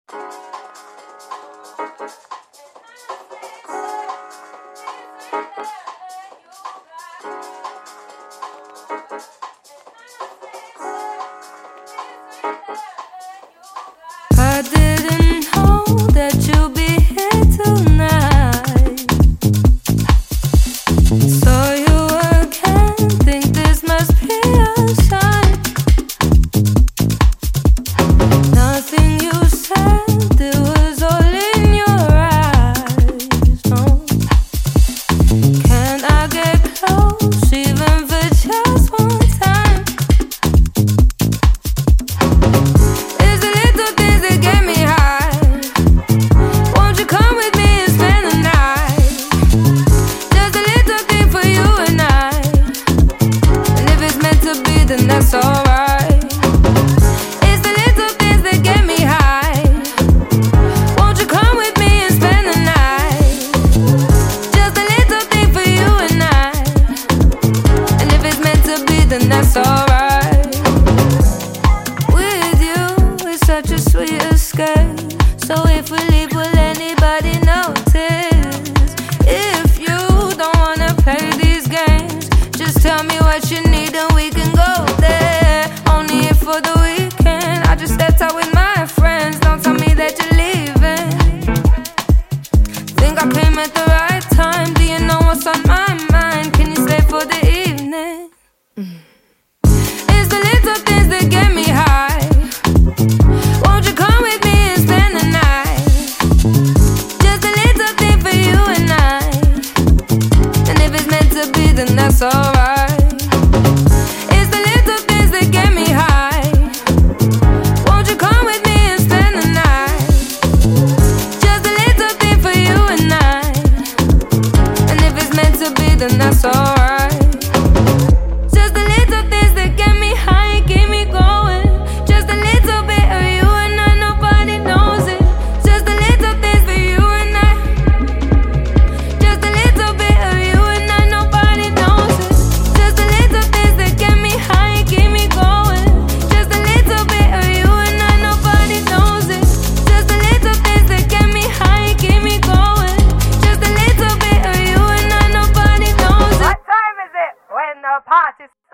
I didn't know that you'd be here tonight. Saw you again, think this must be a sign. Nothing you said, it was all in your eyes. No, can I get close, even for just one time? It's the little things that get me high. Won't you come with me and spend the night? Just a little thing for you and I. And if it's meant to be, then that's alright. It's the little things that get me high. Won't you come with me and spend the night? Just a little thing for you and I. And if it's meant to be, then that's alright. With you, it's such a sweet escape. So if we leave, will anybody notice? If you don't wanna play these games, just tell me what you need and we can go there. Only if for the weekend, I just stepped out with my friends. Don't tell me that you're leaving. Think I came at the right time. Do you know what's on my mind? Can you stay for the evening? It's the little things that get me high. Won't you come with me and spend the night? Just a little thing for you and I. And if it's meant to be, then that's alright. It's the little things that get me high. Won't you come with me and spend the night? Just a little thing for you and I. And if it's meant to be, then that's alright. Just the little things that get me high, keep me going. Just a little bit of you and I, nobody knows it. Just a little things for you and I. Just a little bit of you and I, nobody knows it. Just a little things that get me high, keep me going. Just a little bit of you and I, nobody knows it. Just a little things that get me high, keep me going. Just a little bit of you and I, nobody knows it. What time is it when the party's